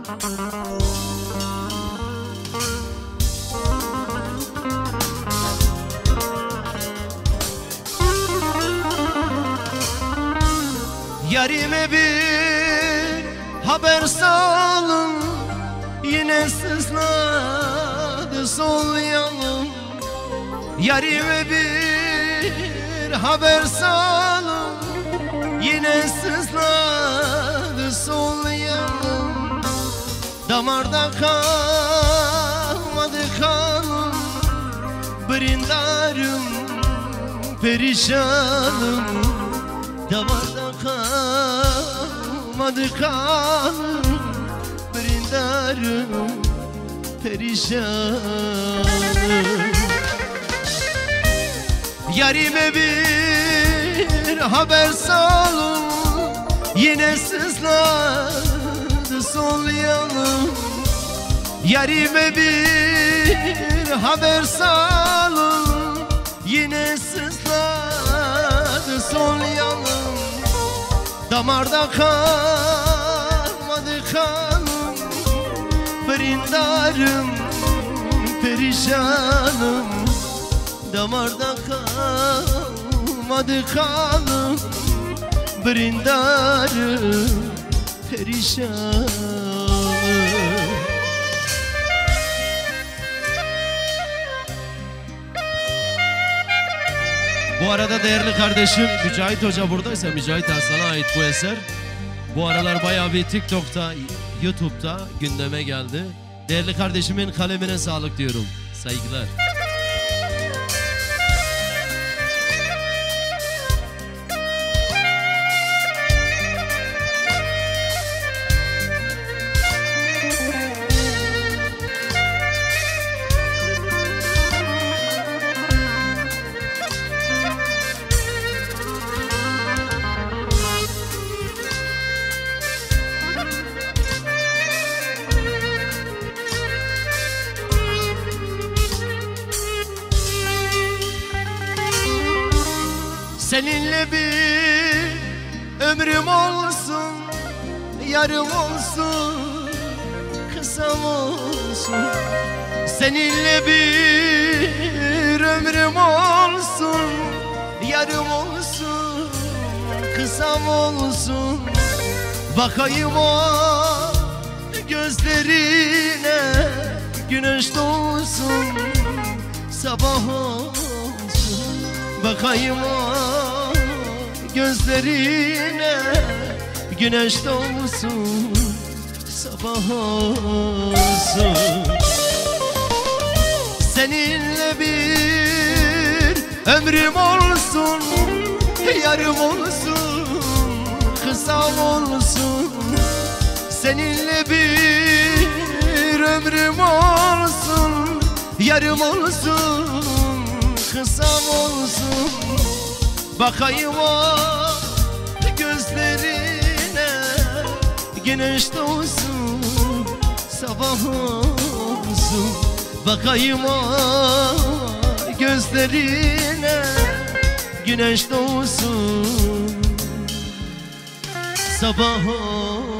Yarime bir haber salın, yine sızladı sol yanım. Yarime bir haber salın, yine sızladı sol yanım. Damarda kalmadı kanım, brindarım perişanım. Damarda kalmadı kanım, brindarım perişanım. Yarime bir haber salın, yine sızladı sol yanım. Yarime bir haber salın, yine sızladı sol yanım. Damarda kalmadı kanım, brindarım perişanım. Damarda kalmadı kanım, brindarım perişanım. Bu arada değerli kardeşim Mücahit Hoca buradaysa, Mücahit Arslan'a ait bu eser. Bu aralar bayağı bir TikTok'ta, YouTube'da gündeme geldi. Değerli kardeşimin kalemine sağlık diyorum. Saygılar. Seninle bir ömrüm olsun, yarım olsun, kısam olsun. Seninle bir ömrüm olsun, yarım olsun, kısam olsun. Bakayım o gözlerine, güneş doğsun, sabah olsun. Bakayım o gözlerine, güneş doğsun, sabah olsun. Seninle bir ömrüm olsun, yarım olsun, kısam olsun. Seninle bir ömrüm olsun, yarım olsun, kısam olsun. Bakayım o gözlerine, güneş doğsun, sabah olsun. Bakayım o gözlerine, güneş doğsun, sabah olsun.